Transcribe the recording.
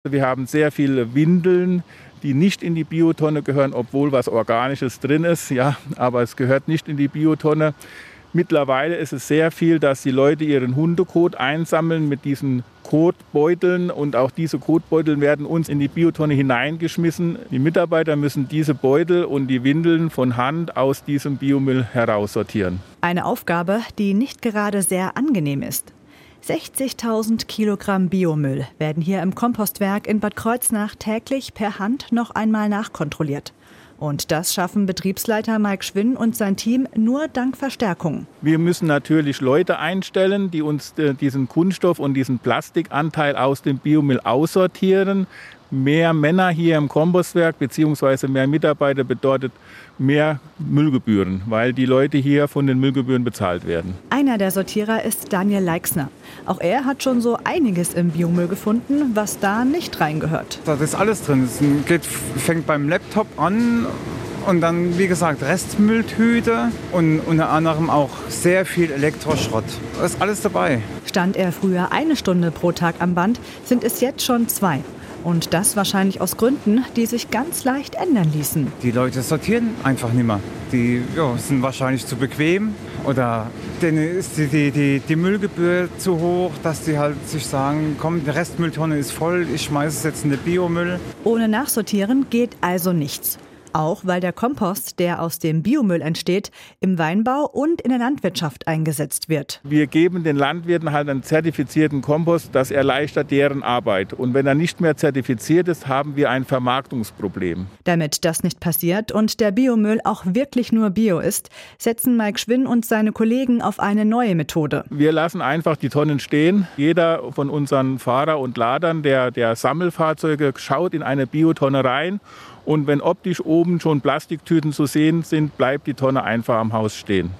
Wir haben sehr viele Windeln, die nicht in die Biotonne gehören, obwohl was Organisches drin ist. Ja, aber es gehört nicht in die Biotonne. Mittlerweile ist es sehr viel, dass die Leute ihren Hundekot einsammeln mit diesen Kotbeuteln. Und auch diese Kotbeutel werden uns in die Biotonne hineingeschmissen. Die Mitarbeiter müssen diese Beutel und die Windeln von Hand aus diesem Biomüll heraussortieren. Eine Aufgabe, die nicht gerade sehr angenehm ist. 60.000 Kilogramm Biomüll werden hier im Kompostwerk in Bad Kreuznach täglich per Hand noch einmal nachkontrolliert. Und das schaffen Betriebsleiter Mike Schwinn und sein Team nur dank Verstärkung. Wir müssen natürlich Leute einstellen, die uns diesen Kunststoff und diesen Plastikanteil aus dem Biomüll aussortieren. Mehr Männer hier im Kompostwerk bzw. mehr Mitarbeiter bedeutet mehr Müllgebühren, weil die Leute hier von den Müllgebühren bezahlt werden. Einer der Sortierer ist Daniel Leixner. Auch er hat schon so einiges im Biomüll gefunden, was da nicht reingehört. Da ist alles drin. Es fängt beim Laptop an und dann, wie gesagt, Restmülltüte und unter anderem auch sehr viel Elektroschrott. Da ist alles dabei. Stand er früher 1 Stunde pro Tag am Band, sind es jetzt schon 2. Und das wahrscheinlich aus Gründen, die sich ganz leicht ändern ließen. Die Leute sortieren einfach nicht mehr. Die sind wahrscheinlich zu bequem oder denen ist die Müllgebühr zu hoch, dass die halt sich sagen, komm, die Restmülltonne ist voll, ich schmeiße es jetzt in den Biomüll. Ohne Nachsortieren geht also nichts. Auch weil der Kompost, der aus dem Biomüll entsteht, im Weinbau und in der Landwirtschaft eingesetzt wird. Wir geben den Landwirten halt einen zertifizierten Kompost, das erleichtert deren Arbeit. Und wenn er nicht mehr zertifiziert ist, haben wir ein Vermarktungsproblem. Damit das nicht passiert und der Biomüll auch wirklich nur Bio ist, setzen Mike Schwinn und seine Kollegen auf eine neue Methode. Wir lassen einfach die Tonnen stehen. Jeder von unseren Fahrer und Ladern der Sammelfahrzeuge schaut in eine Biotonne rein. Und wenn optisch oben schon Plastiktüten zu sehen sind, bleibt die Tonne einfach am Haus stehen.